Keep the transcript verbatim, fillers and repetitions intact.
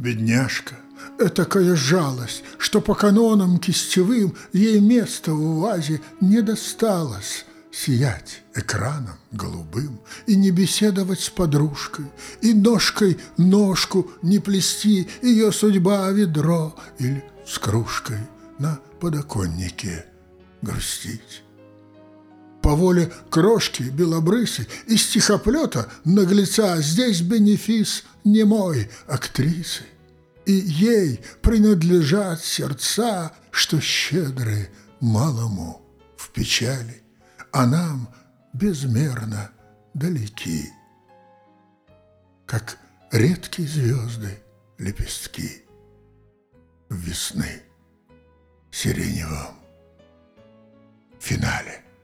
Бедняжка, этакая жалость, что по канонам кистевым ей места в вазе не досталось сиять экраном голубым и не беседовать с подружкой, и ножкой ножку не плести, ее судьба ведро или с кружкой на подоконнике грустить. По воле крошки белобрысой и стихоплета наглеца здесь бенефис немой актрисы, и ей принадлежат сердца, что щедры малому в печали, а нам безмерно далеки, как редкие звезды лепестки весны в сиреневом финале.